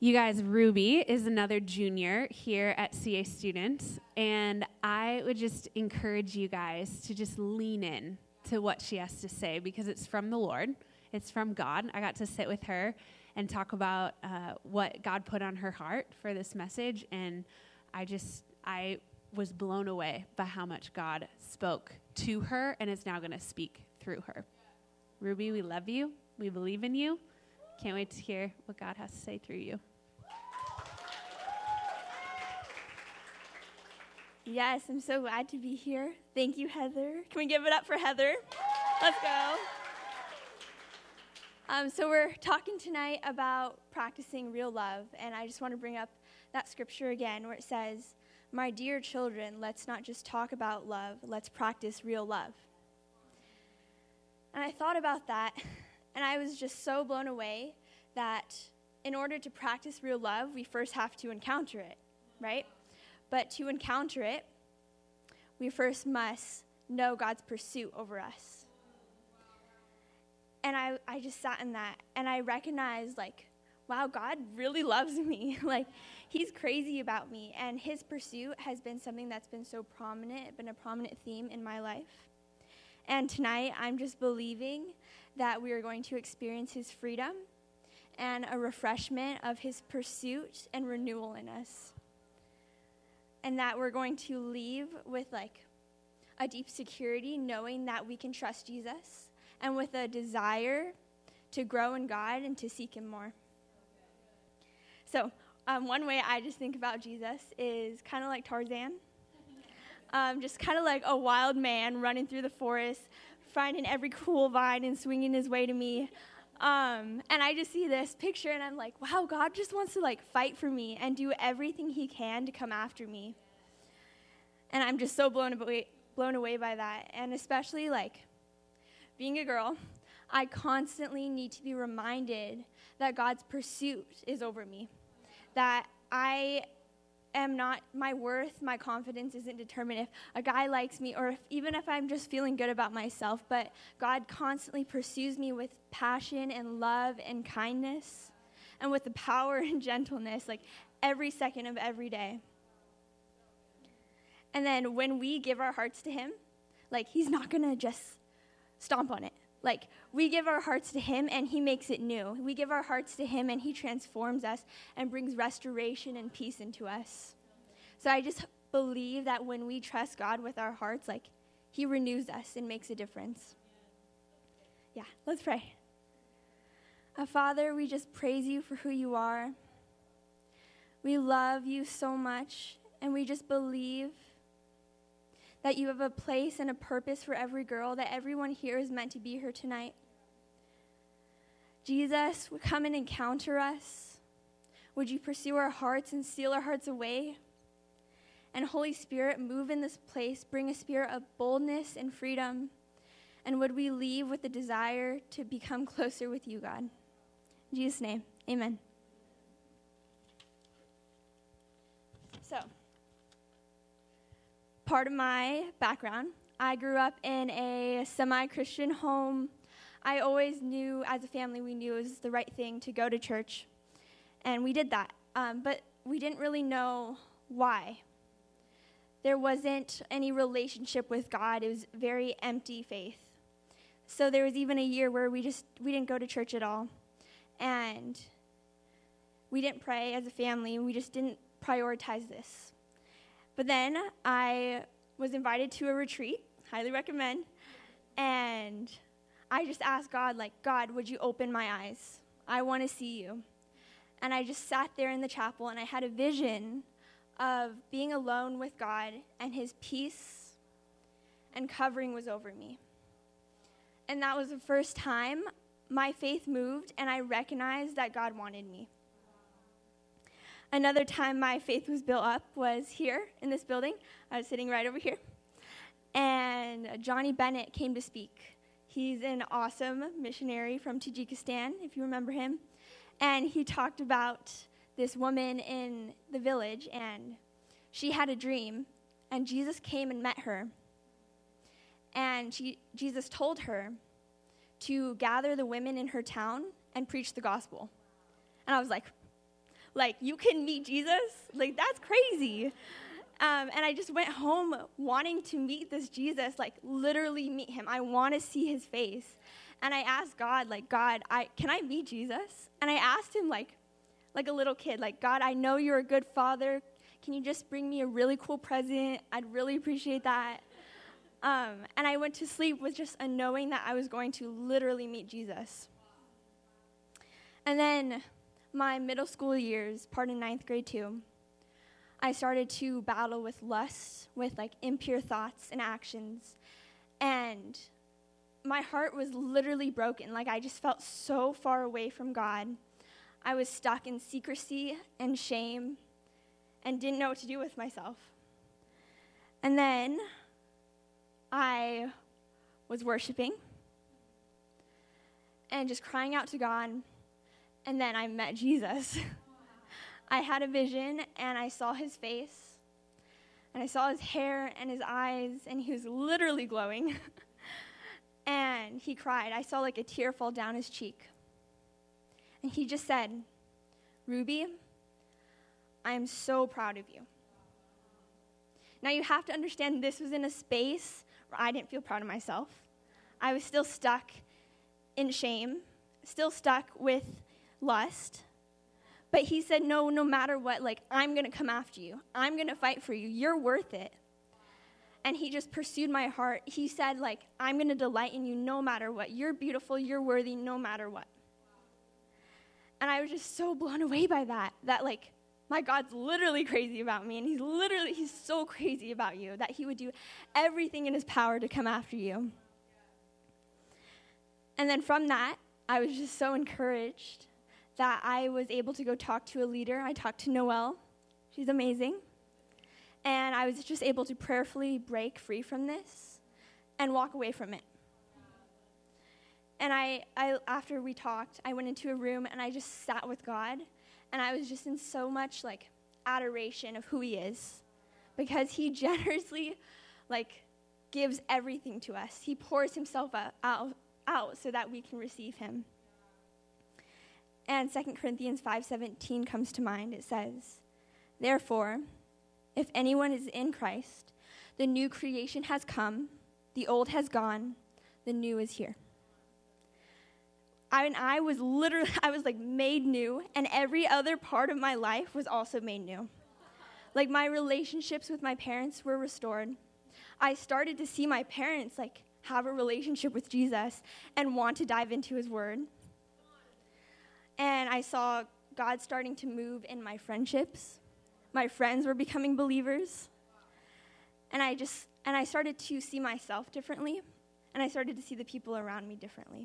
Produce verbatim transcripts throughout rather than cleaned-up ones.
You guys, Ruby is another junior here at C A Students, and I would just encourage you guys to just lean in to what she has to say because it's from the Lord. It's from God. I got to sit with her and talk about uh, what God put on her heart for this message, and I just, I was blown away by how much God spoke to her and is now going to speak through her. Ruby, we love you. We believe in you. Can't wait to hear what God has to say through you. Yes, I'm so glad to be here. Thank you, Heather. Can we give it up for Heather? Let's go. Um, so we're talking tonight about practicing real love, and I just want to bring up that scripture again where it says, "My dear children, let's not just talk about love, let's practice real love." And I thought about that, and I was just so blown away that in order to practice real love, we first have to encounter it, right? But to encounter it, we first must know God's pursuit over us. And I, I just sat in that, and I recognized, like, wow, God really loves me. Like, he's crazy about me, and his pursuit has been something that's been so prominent, been a prominent theme in my life. And tonight, I'm just believing that we are going to experience his freedom and a refreshment of his pursuit and renewal in us. And that we're going to leave with, like, a deep security, knowing that we can trust Jesus, and with a desire to grow in God and to seek him more. So um, one way I just think about Jesus is kind of like Tarzan, um, just kind of like a wild man running through the forest, finding every cool vine and swinging his way to me. Um, and I just see this picture, and I'm like, wow, God just wants to, like, fight for me and do everything he can to come after me. And I'm just so blown away, blown away by that. And especially, like, being a girl, I constantly need to be reminded that God's pursuit is over me, that I am not, my worth, my confidence isn't determined if a guy likes me or if, even if I'm just feeling good about myself, but God constantly pursues me with passion and love and kindness and with the power and gentleness, like every second of every day. And then when we give our hearts to him, like, he's not going to just stomp on it. Like, we give our hearts to him and he makes it new. We give our hearts to him and he transforms us and brings restoration and peace into us. So I just believe that when we trust God with our hearts, like, he renews us and makes a difference. Yeah, let's pray. Uh, Father, we just praise you for who you are. We love you so much, and we just believe that you have a place and a purpose for every girl, that everyone here is meant to be here tonight. Jesus, come and encounter us. Would you pursue our hearts and steal our hearts away? And Holy Spirit, move in this place, bring a spirit of boldness and freedom. And would we leave with the desire to become closer with you, God? In Jesus' name, amen. So, part of my background, I grew up in a semi-Christian home. I always knew, as a family, we knew it was the right thing to go to church, and we did that. Um, but we didn't really know why. There wasn't any relationship with God. It was very empty faith. So there was even a year where we just we didn't go to church at all, and we didn't pray as a family. We just didn't prioritize this. But then I was invited to a retreat, highly recommend, and I just asked God, like, God, would you open my eyes? I want to see you. And I just sat there in the chapel, and I had a vision of being alone with God, and his peace and covering was over me. And that was the first time my faith moved, and I recognized that God wanted me. Another time my faith was built up was here in this building. I was sitting right over here. And Johnny Bennett came to speak. He's an awesome missionary from Tajikistan, if you remember him. And he talked about this woman in the village, and she had a dream, and Jesus came and met her. And she, Jesus told her to gather the women in her town and preach the gospel. And I was like, Like, you can meet Jesus? Like, that's crazy. Um, and I just went home wanting to meet this Jesus, like, literally meet him. I want to see his face. And I asked God, like, God, I can I meet Jesus? And I asked him, like, like a little kid, like, God, I know you're a good father. Can you just bring me a really cool present? I'd really appreciate that. Um, and I went to sleep with just a knowing that I was going to literally meet Jesus. And then my middle school years, part in ninth grade too, I started to battle with lust, with like impure thoughts and actions. And my heart was literally broken. Like, I just felt so far away from God. I was stuck in secrecy and shame and didn't know what to do with myself. And then I was worshiping and just crying out to God. And then I met Jesus. I had a vision, and I saw his face, and I saw his hair and his eyes, and he was literally glowing. And he cried. I saw like a tear fall down his cheek. And he just said, Ruby, I am so proud of you. Now you have to understand this was in a space where I didn't feel proud of myself. I was still stuck in shame, still stuck with lust. But he said, no, no matter what, like, I'm going to come after you. I'm going to fight for you. You're worth it. And he just pursued my heart. He said, like, I'm going to delight in you no matter what. You're beautiful. You're worthy no matter what. And I was just so blown away by that, that, like, my God's literally crazy about me. And he's literally, he's so crazy about you that he would do everything in his power to come after you. And then from that, I was just so encouraged that I was able to go talk to a leader. I talked to Noelle. She's amazing. And I was just able to prayerfully break free from this and walk away from it. And I, I, after we talked, I went into a room and I just sat with God. And I was just in so much, like, adoration of who he is. Because he generously, like, gives everything to us. He pours himself out, out, out so that we can receive him. And Second Corinthians five seventeen comes to mind. It says, therefore, if anyone is in Christ, the new creation has come, the old has gone, the new is here. I, and I was literally, I was like made new, and every other part of my life was also made new. Like, my relationships with my parents were restored. I started to see my parents like have a relationship with Jesus and want to dive into his word. And I saw God starting to move in my friendships. My friends were becoming believers. And I just, and I started to see myself differently. And I started to see the people around me differently.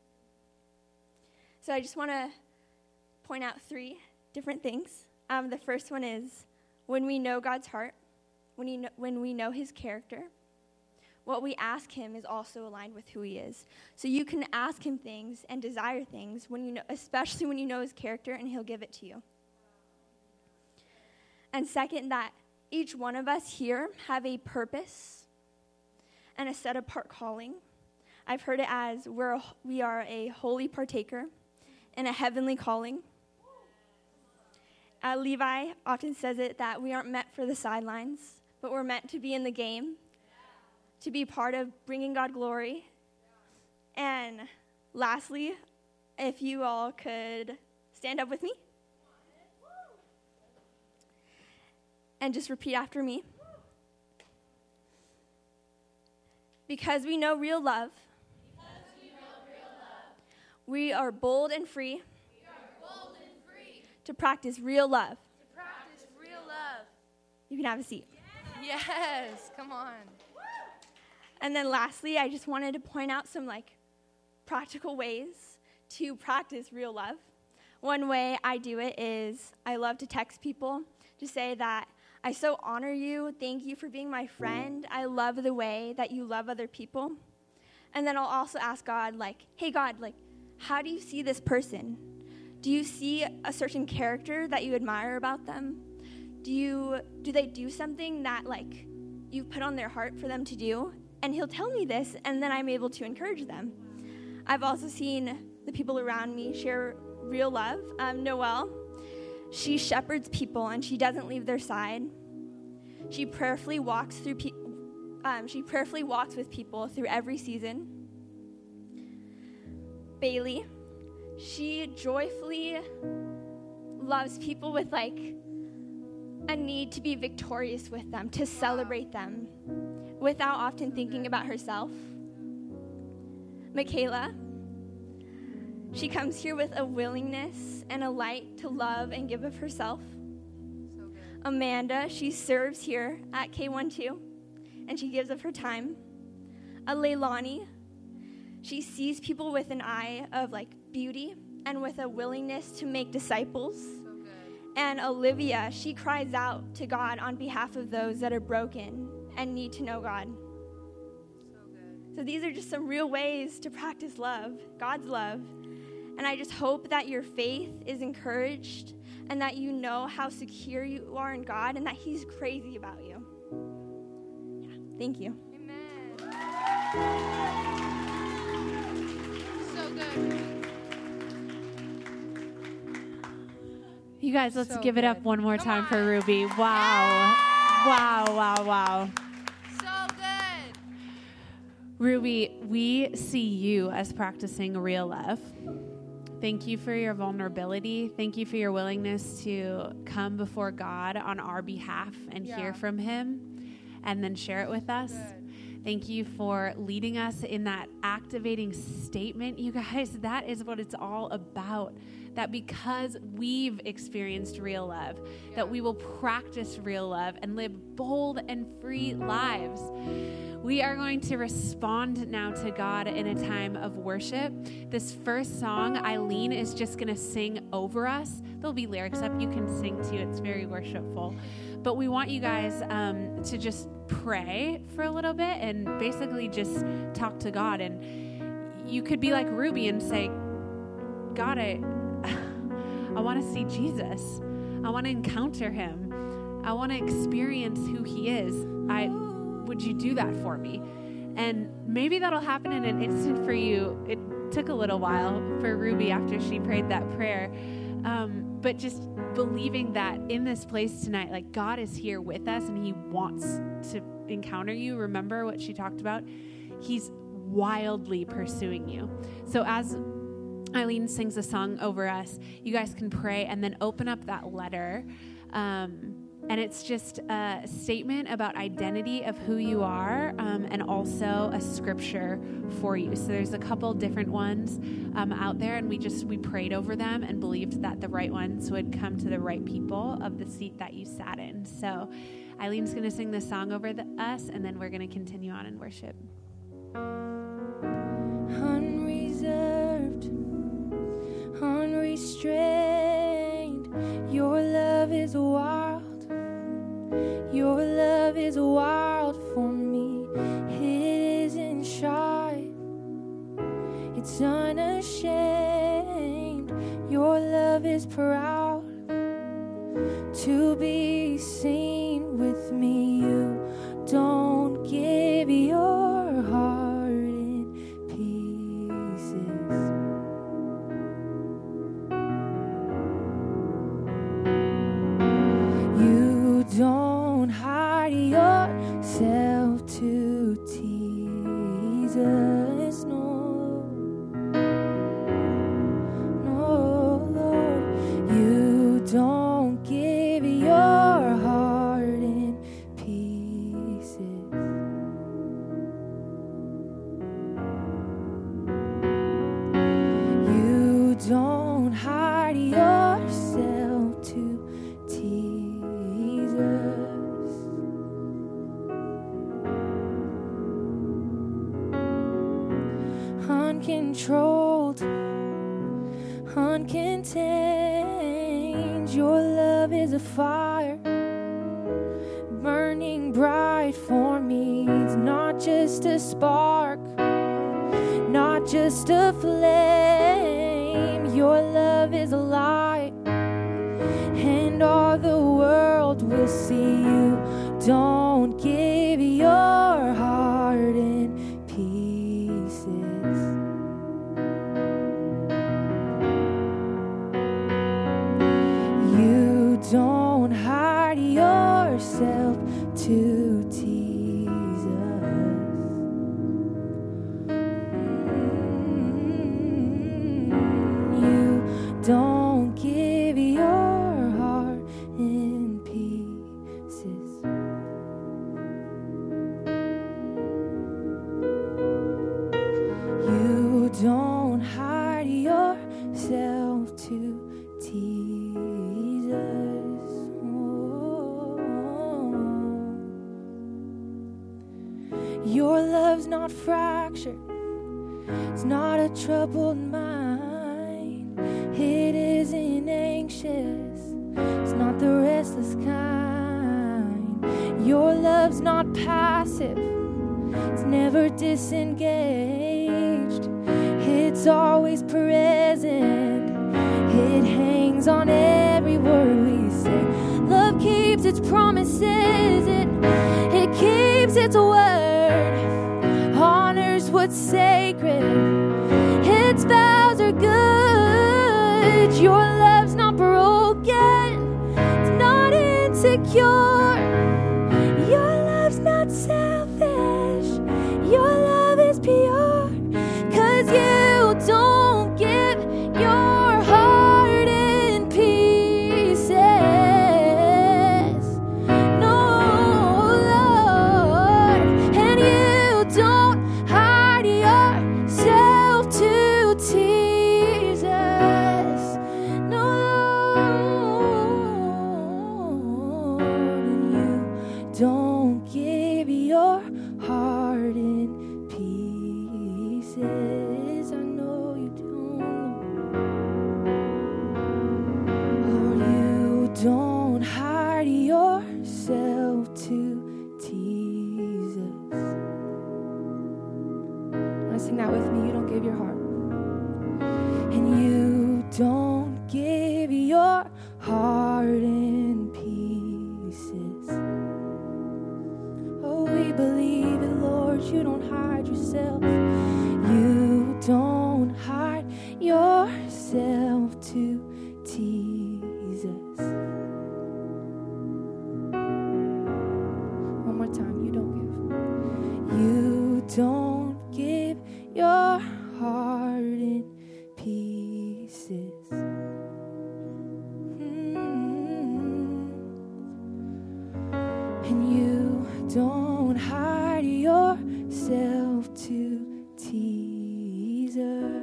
So I just want to point out three different things. Um, the first one is when we know God's heart, when, he kn- when we know his character, what we ask him is also aligned with who he is. So you can ask him things and desire things, when you know, especially when you know his character, and he'll give it to you. And second, that each one of us here have a purpose and a set-apart calling. I've heard it as we're a, we are a holy partaker in a heavenly calling. Uh, Levi often says it that we aren't meant for the sidelines, but we're meant to be in the game, to be part of bringing God glory. And lastly, if you all could stand up with me and just repeat after me. Because we know real love, because we know real love, we are bold and free, we are bold and free to practice real love. To practice real love. You can have a seat. Yes, yes, come on. And then lastly, I just wanted to point out some like practical ways to practice real love. One way I do it is I love to text people to say that I so honor you. Thank you for being my friend. I love the way that you love other people. And then I'll also ask God, like, hey, God, like, how do you see this person? Do you see a certain character that you admire about them? Do you do they do something that, like, you've put on their heart for them to do? And he'll tell me this, and then I'm able to encourage them. I've also seen the people around me share real love. Um, Noelle, She shepherds people and she doesn't leave their side. She prayerfully walks through pe- um, she prayerfully walks with people through every season. Bailey, she joyfully loves people with like a need to be victorious with them, to celebrate them, without often thinking about herself. Michaela, she comes here with a willingness and a light to love and give of herself. So good. Amanda, she serves here at K twelve, and she gives of her time. A Leilani, she sees people with an eye of like beauty and with a willingness to make disciples. So good. And Olivia, she cries out to God on behalf of those that are broken and need to know God. So good. So these are just some real ways to practice love, God's love. And I just hope that your faith is encouraged and that you know how secure you are in God and that He's crazy about you. Yeah, thank you. Amen. So good. You guys, let's So give it up good. one more Come time for on. Ruby. Wow. Wow, wow, wow. So good. Ruby, we see you as practicing real love. Thank you for your vulnerability. Thank you for your willingness to come before God on our behalf and Yeah. hear from Him and then share it with us. Good. Thank you for leading us in that activating statement. You guys, that is what it's all about. That because we've experienced real love, Yeah. that we will practice real love and live bold and free lives. We are going to respond now to God in a time of worship. This first song, Eileen is just going to sing over us. There'll be lyrics up you can sing to. It's very worshipful. But we want you guys um, to just pray for a little bit and basically just talk to God. And you could be like Ruby and say, God, I, I want to see Jesus. I want to encounter Him. I want to experience who He is. I would you do that for me? And maybe that'll happen in an instant for you. It took a little while for Ruby after she prayed that prayer. Um, but just believing that in this place tonight, like God is here with us and He wants to encounter you. Remember what she talked about? He's wildly pursuing you. So as Eileen sings a song over us, you guys can pray and then open up that letter. Um, and it's just a statement about identity of who you are, um, and also a scripture for you. So there's a couple different ones um, out there, and we just, we prayed over them and believed that the right ones would come to the right people of the seat that you sat in. So Eileen's going to sing this song over the, us, and then we're going to continue on in worship. Unreserved, unrestrained, your love is wild. Your love is wild for me. It isn't shy, it's unashamed. Your love is proud to be seen with me. You don't give your heart in pieces. You don't hide yourself to tease us, no, no, Lord. You don't give your heart in pieces. You don't hide yourself to tease us. Uncontrolled, uncontained, your love is a fire burning bright for me. It's not just a spark, not just a flame. Your love is a light, and all the world will see. You don't give your heart in pieces. You to tease us. You don't give your heart in pieces. You don't hide yourself to tease us. Oh. Your love's not fractured. It's not a troubled mind. It isn't anxious. It's not the restless kind. Your love's not passive. It's never disengaged. It's always present. It hangs on every word we say. Love keeps its promises. It, it keeps its word. Honors what's sacred. Its vows are good. Your love's not broken. It's not insecure. Your love's not selfish. Your love is pure. 'Cause you don't give your heart in pieces. No, Lord. And you don't hide yourself to tease us. No, Lord. And you don't give your heart in pieces. I know you don't. Lord, you don't hide yourself to tease us. Want to sing that with me? You don't give your heart. And you don't give your heart in pieces. Oh, we believe it, Lord. You don't hide yourself. You don't hide yourself to tease us. One more time. You don't give. You don't give your heart in pieces. Mm. And you don't hide yourself to tease us.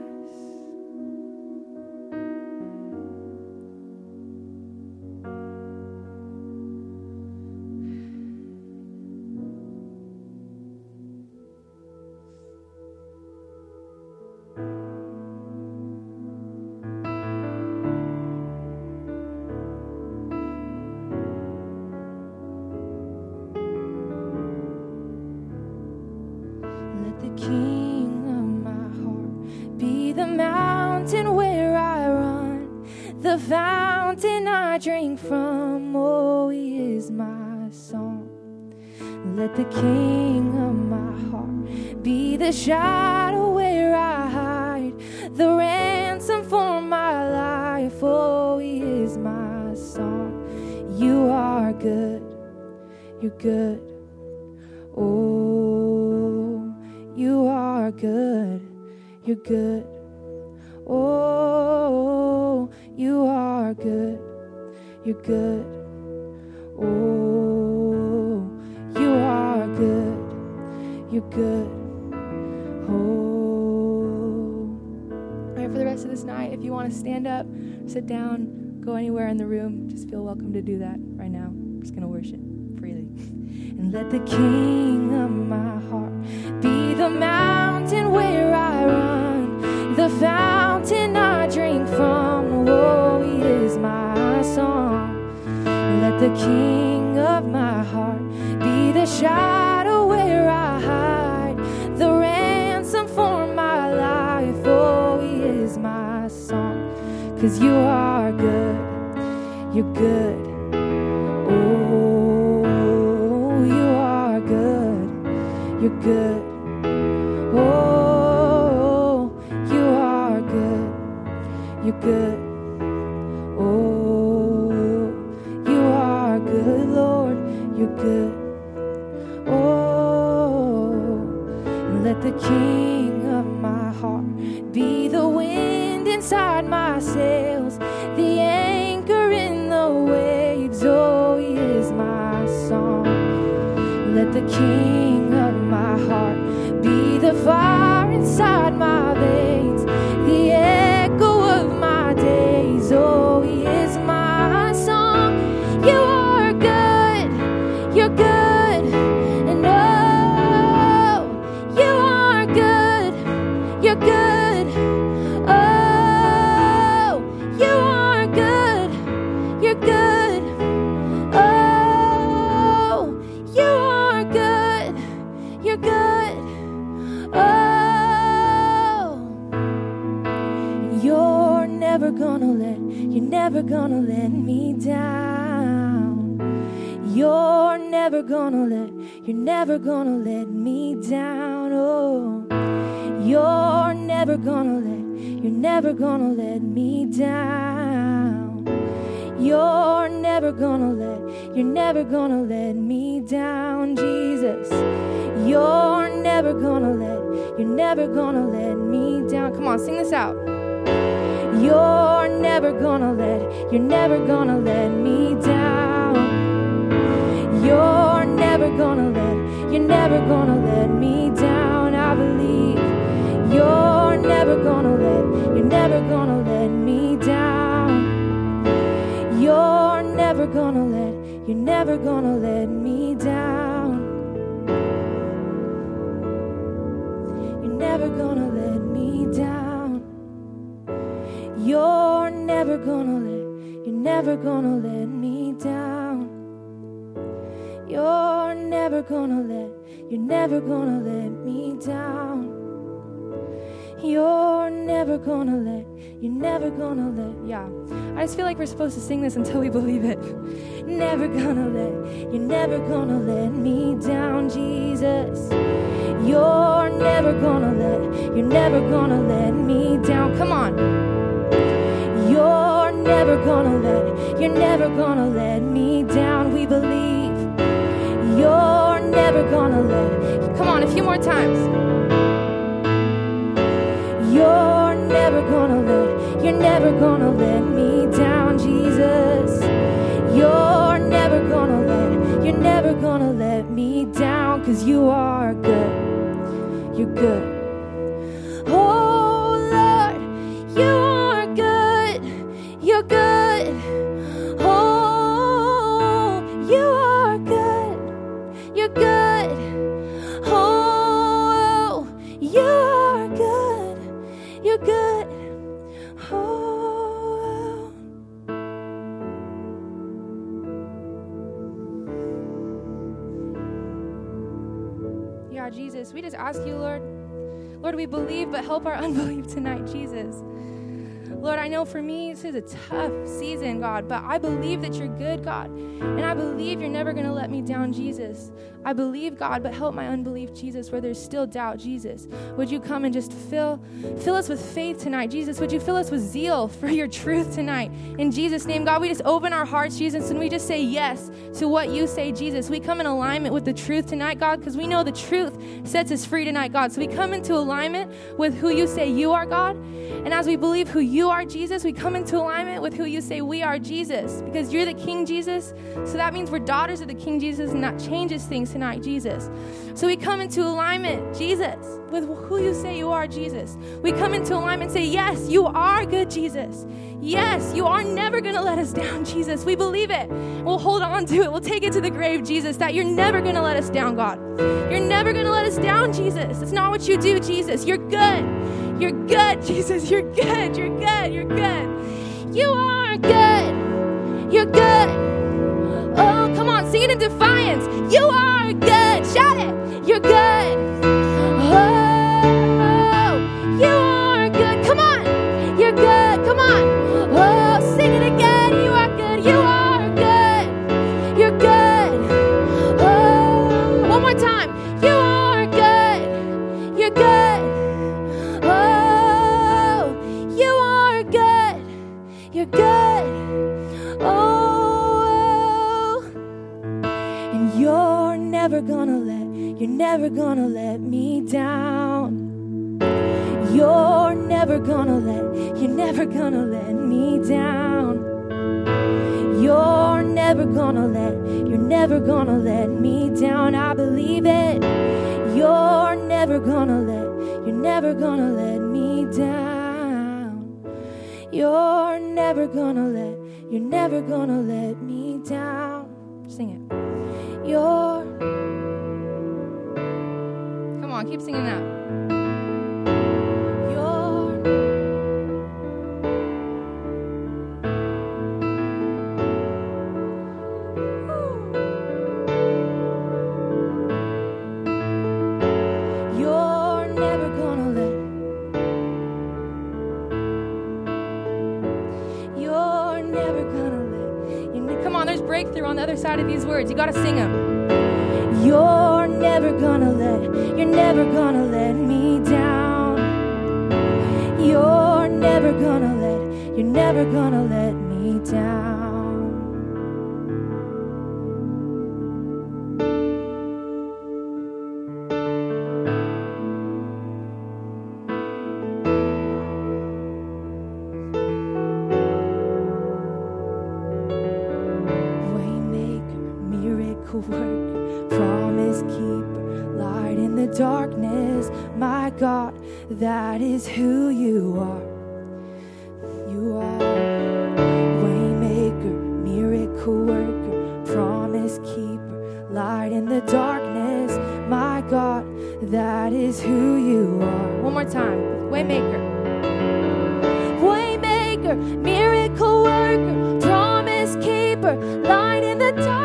Let the King of my heart be the mountain where I run, the fountain I drink from. Oh, he is my song. Let the King of my heart be the shadow where I hide, the ransom for my life. Oh, he is my song. You are good. You're good. Oh, you are good. You're good. Oh, you are good. You're good. Oh, you are good. You're good. Oh. All right, for the rest of this night, if you want to stand up, sit down, go anywhere in the room, just feel welcome to do that right now. I'm just going to worship freely. And let the King of my heart be the mountain where I run, the fountain I drink from. Oh, he is my song. Let the King of my heart be the shadow where I hide, the ransom for my life. Oh, he is my song. 'Cause you are good. You're good. Oh, you are good. You're good. Oh, you are good. You're good. Oh, you are good, Lord. You're good. king of my heart. Be the wind inside my sails, the anchor in the waves. Oh, he is my song. Let the king of my heart be the fire inside my veins, the echo of my days. Oh, he is my song. You are good, you're good, and oh, you are good, you're good. Oh, you are good, you're good. Oh, you are good, you're good. Oh, you're never gonna let, you're never gonna let me down. You're never gonna let, you're never gonna let me down. Oh, you're never gonna let, you're never gonna let me down. You're never gonna let, you're never gonna let me down, Jesus. You're never gonna let, you're never gonna let me down. Come on, sing this out. You're never gonna let, you're never gonna let me down. You're never gonna let, you're never gonna let me down. I believe. You're never gonna let, you're never gonna let me down. You're never gonna let, you're never gonna let me down. You're never gonna let me down. You're never gonna let, you're never gonna let me down. You're never gonna let, you're never gonna let me down. You're never gonna let, you're never gonna let, yeah. I just feel like we're supposed to sing this until we believe it. Never gonna let, you're never gonna let me down, Jesus. You're never gonna let, you're never gonna let me down. Come on. You're never gonna let, you're never gonna let me down. We believe. You're never gonna let, come on, a few more times. You're never gonna let, you're never gonna let me down, Jesus. You're never gonna let, you're never gonna let me down, 'cause you are good, you're good. Oh Lord, you are good, you're good. Oh, you are good, you're good. Oh, you are good, you're good. Oh, yeah, Jesus, we just ask you, Lord, Lord, we believe, but help our unbelief tonight, Jesus. Lord, I know for me, this is a tough season, God, but I believe that you're good, God, and I believe you're never going to let me down, Jesus. I believe, God, but help my unbelief, Jesus, where there's still doubt, Jesus. Would you come and just fill fill us with faith tonight, Jesus? Would you fill us with zeal for your truth tonight? In Jesus' name, God, we just open our hearts, Jesus, and we just say yes to what you say, Jesus. We come in alignment with the truth tonight, God, because we know the truth sets us free tonight, God. So we come into alignment with who you say you are, God. And as we believe who you are, Jesus, we come into alignment with who you say we are, Jesus, because you're the King, Jesus. So that means we're daughters of the King, Jesus, and that changes things tonight, Jesus. So we come into alignment, Jesus, with who you say you are, Jesus. We come into alignment and say, yes, you are good, Jesus. Yes, you are never going to let us down, Jesus. We believe it. We'll hold on to it. We'll take it to the grave, Jesus, that you're never going to let us down, God. You're never going to let us down, Jesus. It's not what you do, Jesus. You're good. You're good, Jesus. You're good. You're good. You're good. You are good. You're good. Oh, come on. Sing it in defiance. You are good. Shout it. You're good. Oh, you are good. Come on. You're good. Come on. Oh, sing it again. You are good. You are good. You're good. Oh, one more time. You are good. You're good. Oh, you are good. You're good. Oh, and you're never gonna let, you're never never gonna let me down. You're never gonna let, you're never gonna let me down. You're never gonna let, you're never gonna let me down. I believe it. You're never gonna let, you're never gonna let me down. You're never gonna let, you're never gonna let me down. Sing it. You're. Come on, keep singing that. Breakthrough on the other side of these words. You got to sing them. You're never gonna let, you're never gonna let me down. You're never gonna let, you're never gonna let me down. Worker, promise keeper, light in the darkness, my God, that is who you are. You are waymaker, miracle worker, promise keeper, light in the darkness, my God, that is who you are. One more time, waymaker, waymaker, miracle worker, promise keeper, light in the darkness.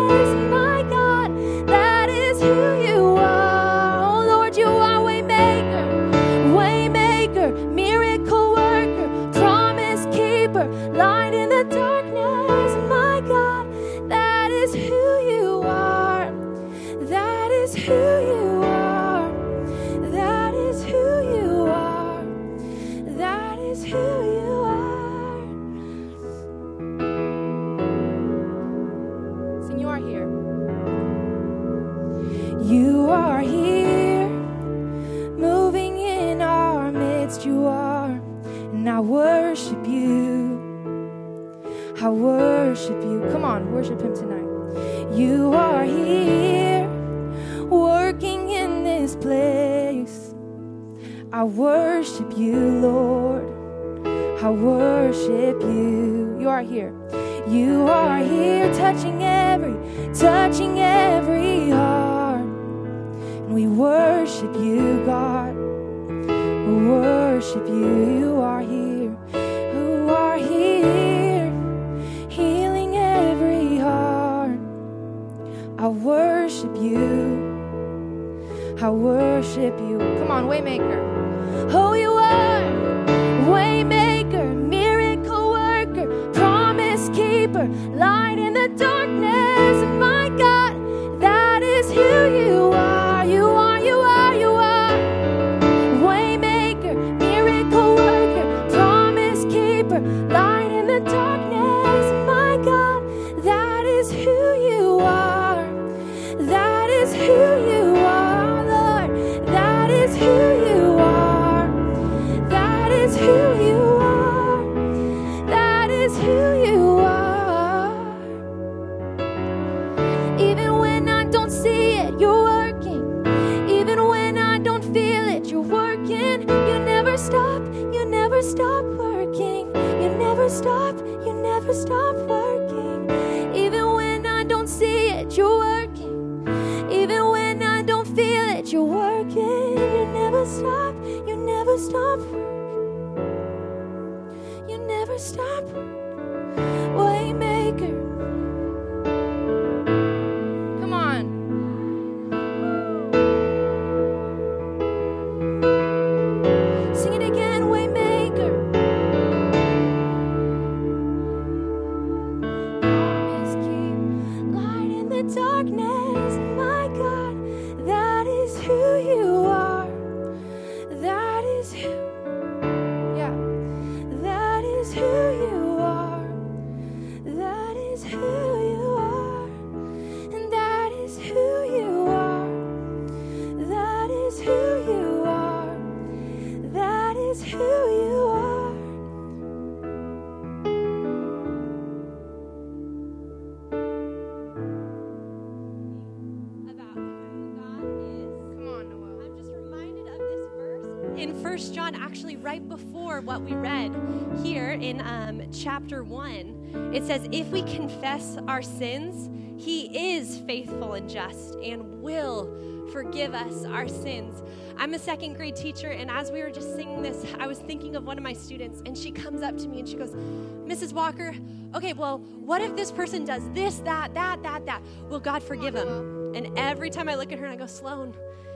You are here, moving in our midst. You are, and I worship you. I worship you. Come on, worship him tonight. You are here, working in this place. I worship you, Lord. I worship you. You are here. You are here, touching every, touching every heart. We worship you, God. We worship you. You are here. You are here, healing every heart. I worship you. I worship you. Come on, waymaker. Oh, you are waymaker, miracle worker, promise keeper, light in the darkness. My God, that is who you are. Stop working. You never stop. You never stop working. Even when I don't see it, you're working. Even when I don't feel it, you're working. You never stop. You never stop working. You never stop. Waymaker. Come on. Sing it again, Waymaker. Darkness, my God, that is who you are. That is who, yeah, that is who you are. who you are. About who God is. Come on, Noel. I'm just reminded of this verse in First John, actually right before what we read here in um, chapter one. It says, if we confess our sins, he is faithful and just and will forgive us our sins. I'm a second grade teacher, and as we were just singing this, I was thinking of one of my students, and she comes up to me and she goes, Missus Walker, okay, well, what if this person does this, that, that, that, that? Will God forgive them? And every time I look at her and I go, Sloan,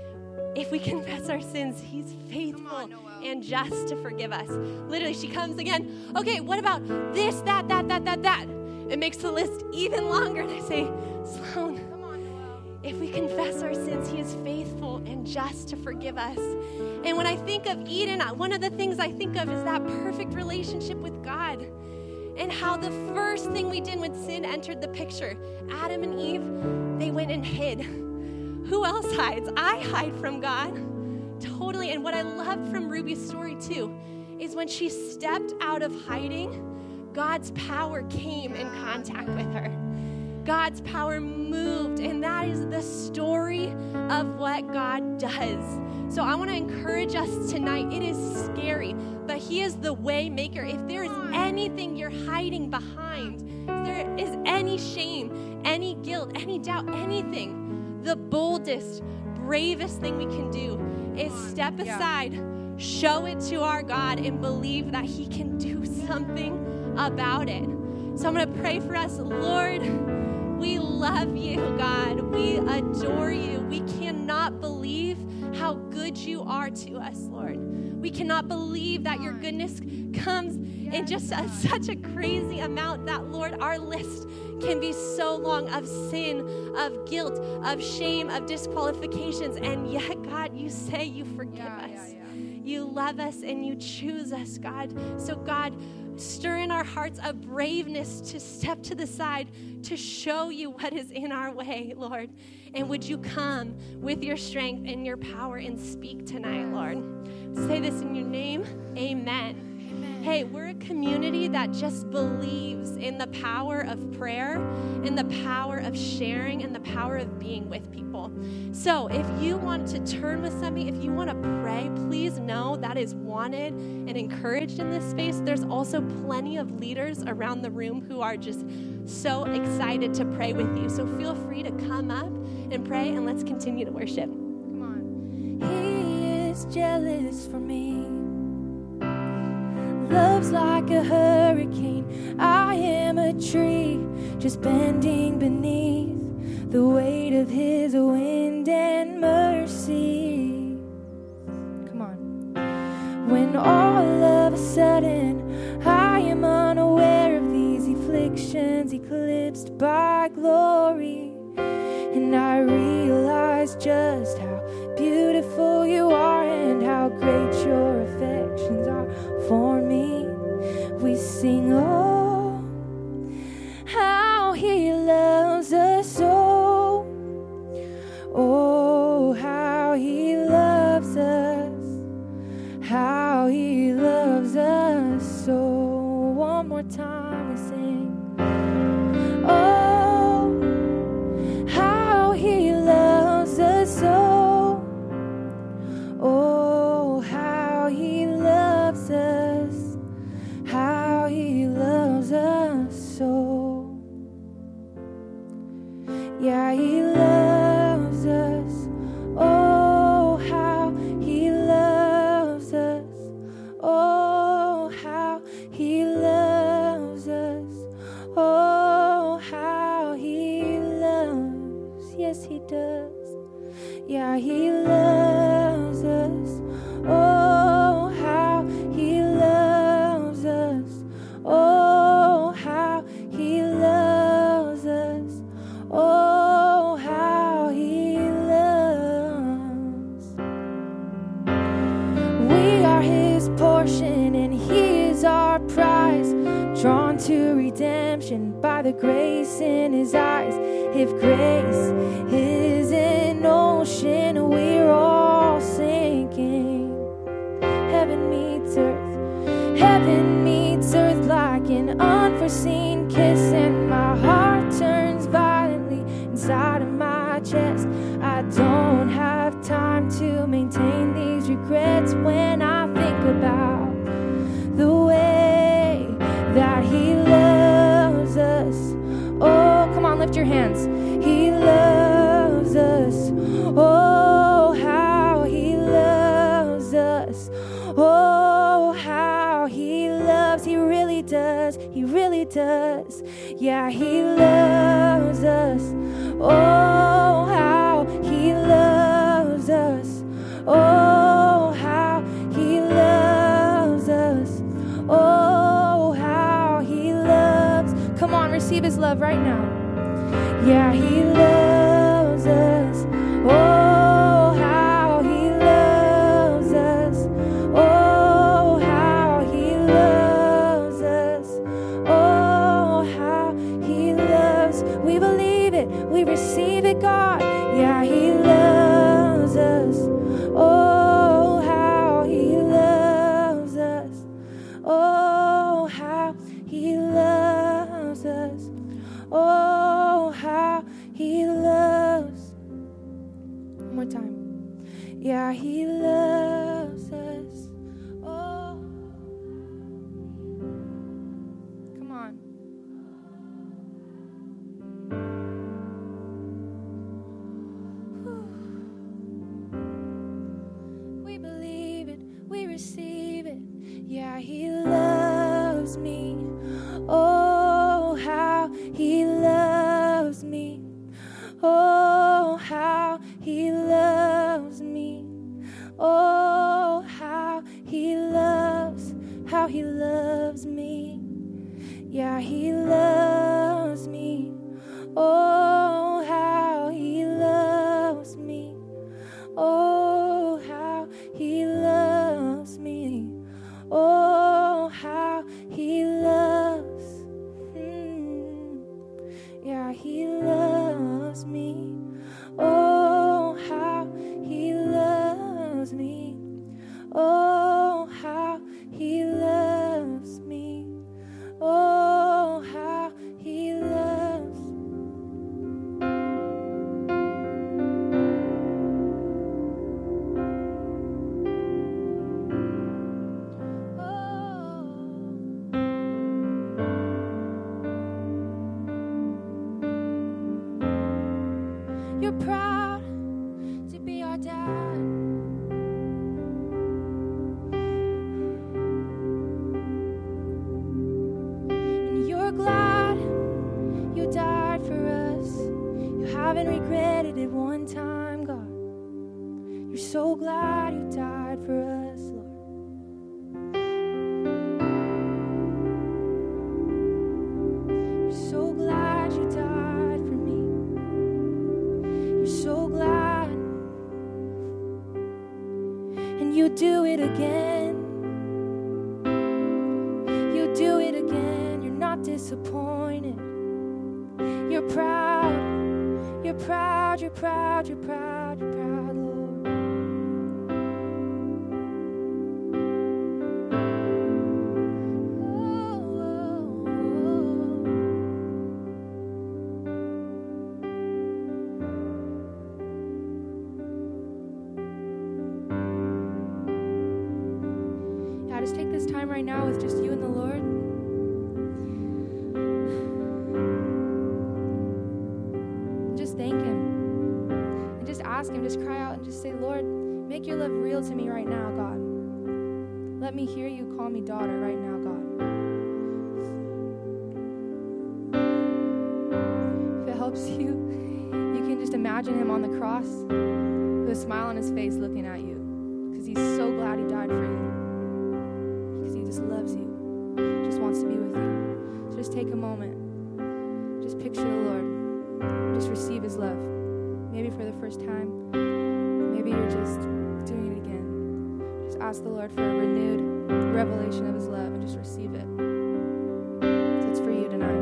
if we confess our sins, he's faithful on, and just to forgive us. Literally, she comes again, okay, what about this, that, that, that, that, that? It makes the list even longer, and I say, Sloan, Come on, Noel. if we confess our sins, he is faithful and just to forgive us. And when I think of Eden, one of the things I think of is that perfect relationship with God, and how the first thing we did when sin entered the picture, Adam and Eve, they went and hid. Who else hides? I hide from God. Totally. And what I loved from Ruby's story too is when she stepped out of hiding, God's power came in contact with her. God's power moved, and that is the story of what God does. So I want to encourage us tonight. It is scary, but he is the way maker. If there is anything you're hiding behind, if there is any shame, any guilt, any doubt, anything, the boldest, bravest thing we can do is step aside, show it to our God, and believe that he can do something about it. So I'm going to pray for us. Lord, we love you, God. We adore you. We cannot believe how good you are to us, Lord. We cannot believe that your goodness comes in just a, such a crazy amount that, Lord, our list can be so long of sin, of guilt, of shame, of disqualifications. And yet, God, you say you forgive Yeah, us. yeah, yeah. You love us and you choose us, God. So, God, stir in our hearts a braveness to step to the side to show you what is in our way, Lord. And would you come with your strength and your power and speak tonight, Lord? Say this in your name. Amen. Hey, we're a community that just believes in the power of prayer and the power of sharing and the power of being with people. So if you want to turn with somebody, if you want to pray, please know that is wanted and encouraged in this space. There's also plenty of leaders around the room who are just so excited to pray with you. So feel free to come up and pray, and let's continue to worship. Come on. He is jealous for me. Love's like a hurricane. I am a tree just bending beneath the weight of his wind and mercy. Come on. When all of a sudden I am unaware of these afflictions eclipsed by glory, and I realize just how beautiful you are and how great your affections are for me, we sing, oh, how he loves us so. Oh, how he loves us, how he loves us so. One more time we sing, oh, how he loves us so. Oh, how he loves us, how he loves us so. Yeah, he loves us. Oh, how he loves us. Oh, how he loves us. Oh, how he loves. Yes, he does. Yeah, he loves us. Oh, how he loves us. Oh, how he loves us. Oh, how he loves. We are his portion and he is our prize, drawn to redemption by the grace in his eyes. If grace is an ocean, we're all sinking. Heaven meets earth. heaven meets earth like an unforeseen kiss, and my heart turns violently inside of my chest. I don't have time to maintain these regrets when I think about the way that he loves us. Oh, come on, lift your hands. He loves us. Oh, how he loves us. Oh, how he loves. He really does. He really does. Yeah, he loves us. Oh, how he loves us. Oh, how he loves us. Oh, how he loves. Come on, receive his love right now. Yeah, he loves us. Oh, how he loves us. Oh, how he loves us. Oh, how he loves. We believe it. We receive it, God. Yeah, he loves us. Oh, how he loves us. Oh, how he loves us. Oh, how he loves. One more time. Yeah, he loves us. Oh. Come on. We believe it. We receive it. Yeah, he loves me. Oh, how he loves me. Oh, how he loves me. Oh, how he loves, how he loves me. Yeah, he loves me. Oh, how he loves me. Oh, how he loves me. Oh, how he loves. Mm. Yeah, he loves me. Oh, how he loves me. Oh, how he loves me. Oh, how he loves. You're proud to be our dad. And you're glad you died for us. You haven't regretted it one time, God. You're so glad you died for us, Lord. You're so glad you died for me. You're so glad. And you do it again. You do it again. You're not disappointed. You're proud. You're proud. You're proud. You're proud. You're proud, Lord. Oh, oh, oh. Yeah, just take this time right now with just you and the Lord. And just thank him. And just ask him, just cry out and just say, Lord, make your love real to me right now, God. Let me hear you call me daughter right now, God. If it helps you, you can just imagine him on the cross with a smile on his face looking at you, because he's so glad he died for you, because he just loves you, just wants to be with you. So just take a moment, just picture the Lord, just receive his love. Maybe for the first time, maybe you're just doing it again. Just ask the Lord for a renewed revelation of his love and just receive it. So it's for you tonight.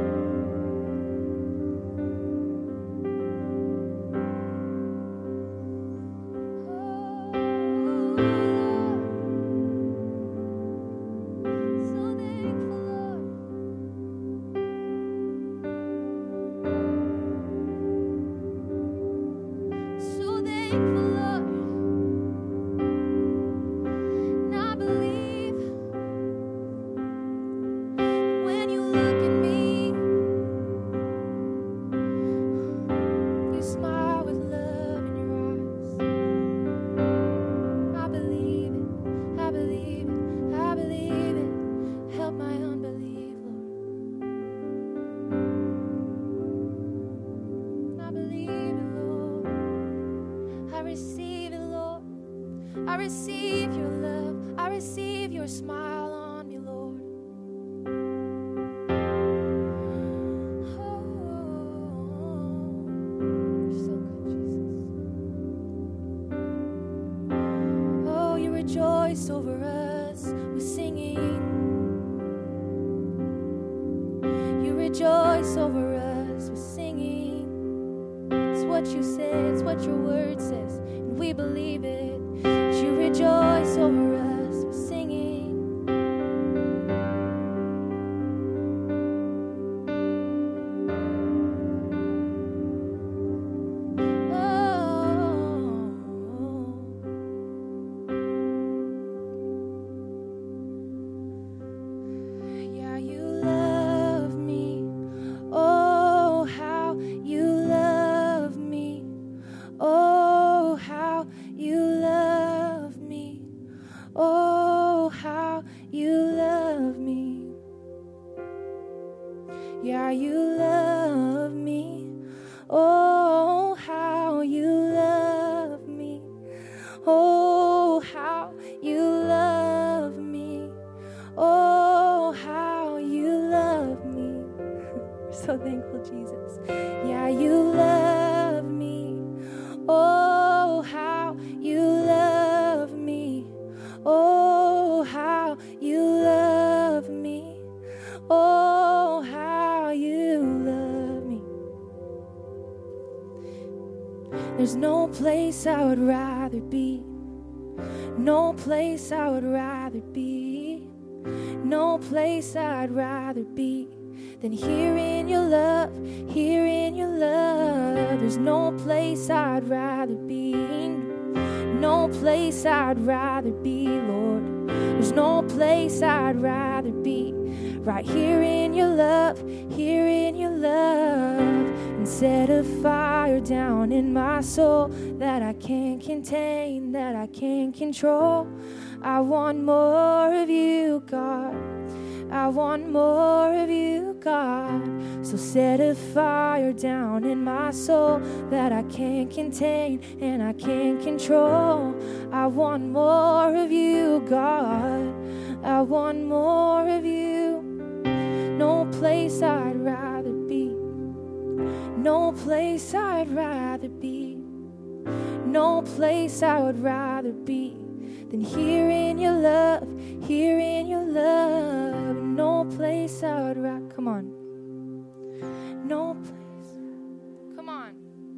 So receive your love. I receive your smile on me, Lord. Oh, you're so good, Jesus. Oh, you rejoice over us with singing. You rejoice over us with singing. It's what you say, it's what your word says, and we believe it. You rejoice over us with singing. Oh, yeah, you love me. Oh, how you love me. Oh, how you love me. Oh, how you love me. Yeah, you love me. Oh, how you love me. Oh, how you love me. Oh, how you love me. We're so thankful, Jesus. Yeah, you love me. Oh, how you love me. Oh, how you love me. Oh, how you love me. There's no place I would rather be. No place I would rather be. No place I'd rather be than here in your love, here in your love. There's no place I'd rather be. No place I'd rather be, Lord. There's no place I'd rather be. Right here in your love, here in your love. And set a fire down in my soul that I can't contain, that I can't control. I want more of you, God. I want more of you, God. So set a fire down in my soul that I can't contain and I can't control. I want more of you, God. I want more of you. No place I'd rather be. No place I'd rather be. No place I would rather be than here in your love, here in your love. No place I would rather. Come on. No place. Come on.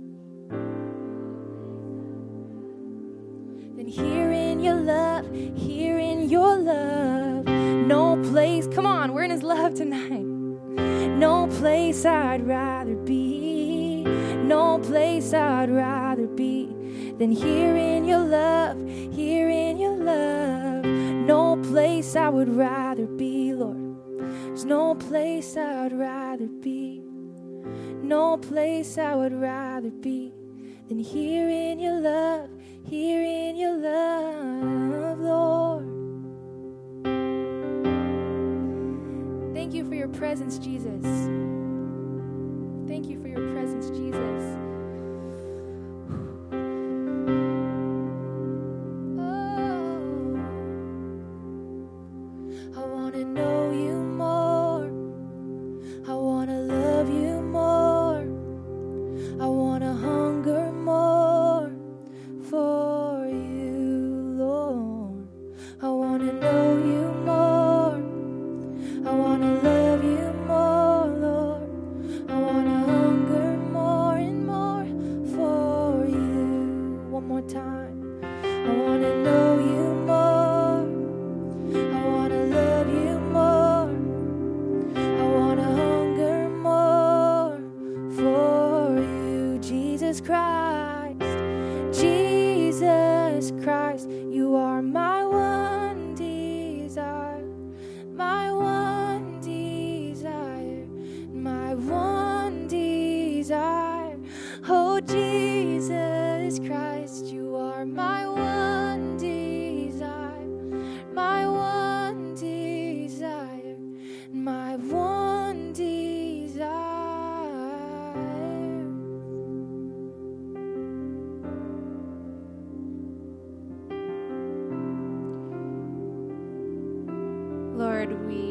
Then here in your love, here in your love. No place. Come on, we're in his love tonight. No place I'd rather be. No place I'd rather be than here in your love, here in your love. No place I would rather be, Lord. There's no place I would rather be. No place I would rather be than here in your love, here in your love, Lord. Thank you for your presence, Jesus. Thank you for your presence, Jesus.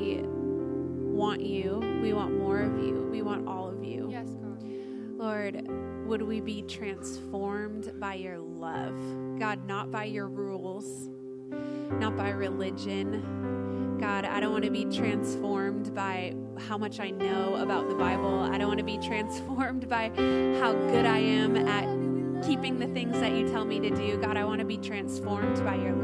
we want you. We want more of you. We want all of you. Yes, God. Lord, would we be transformed by your love? God, not by your rules, not by religion. God, I don't want to be transformed by how much I know about the Bible. I don't want to be transformed by how good I am at keeping the things that you tell me to do. God, I want to be transformed by your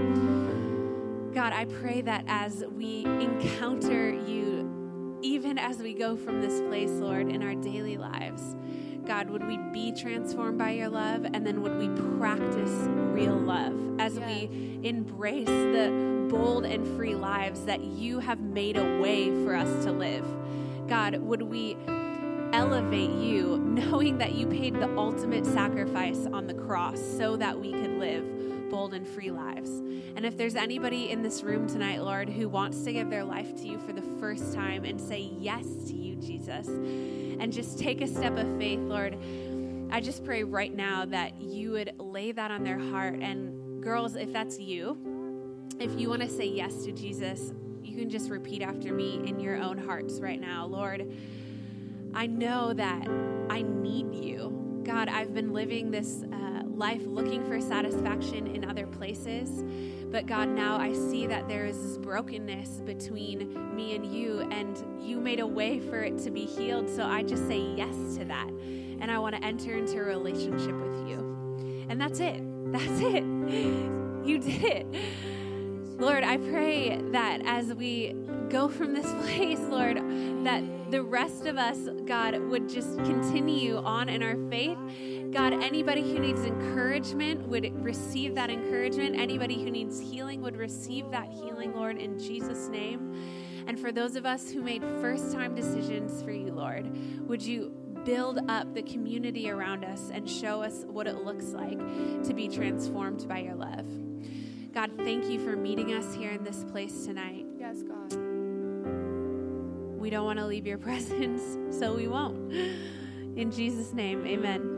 love. God, I pray that as we encounter you, even as we go from this place, Lord, in our daily lives, God, would we be transformed by your love? And then would we practice real love as Yes. we embrace the bold and free lives that you have made a way for us to live? God, would we elevate you, knowing that you paid the ultimate sacrifice on the cross so that we could live bold and free lives? And if there's anybody in this room tonight, Lord, who wants to give their life to you for the first time and say yes to you, Jesus, and just take a step of faith, Lord, I just pray right now that you would lay that on their heart. And girls, if that's you, if you want to say yes to Jesus, you can just repeat after me in your own hearts right now. Lord, I know that I need you. God, I've been living this uh, life looking for satisfaction in other places. But God, now I see that there is this brokenness between me and you, and you made a way for it to be healed. So I just say yes to that. And I want to enter into a relationship with you. And that's it. That's it. You did it. Lord, I pray that as we go from this place, Lord, that the rest of us, God, would just continue on in our faith. God, anybody who needs encouragement would receive that encouragement. Anybody who needs healing would receive that healing, Lord, in Jesus' name. And for those of us who made first-time decisions for you, Lord, would you build up the community around us and show us what it looks like to be transformed by your love. God, thank you for meeting us here in this place tonight. Yes, God. We don't want to leave your presence, so we won't. In Jesus' name, amen.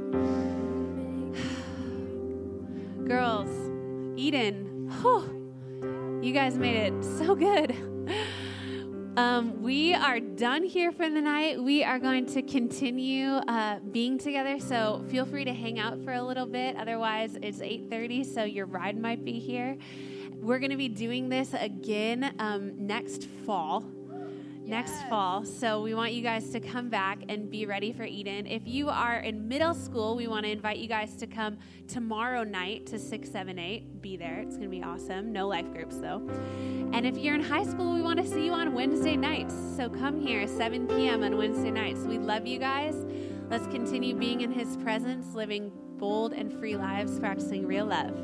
Girls, Eden, whew, you guys made it so good. Um, we are done here for the night. We are going to continue uh, being together, so feel free to hang out for a little bit. Otherwise, it's eight thirty, so your ride might be here. We're going to be doing this again um, next fall. Next fall. So we want you guys to come back and be ready for Eden. If you are in middle school, we want to invite you guys to come tomorrow night to six seven eight. Be there. It's going to be awesome. No life groups, though. And if you're in high school, we want to see you on Wednesday nights. So come here, seven p.m. on Wednesday nights. We love you guys. Let's continue being in his presence, living bold and free lives, practicing real love.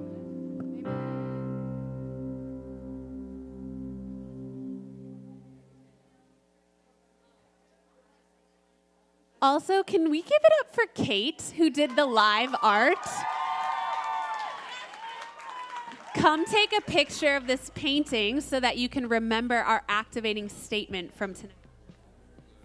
Also, can we give it up for Kate, who did the live art? Come take a picture of this painting so that you can remember our activating statement from tonight.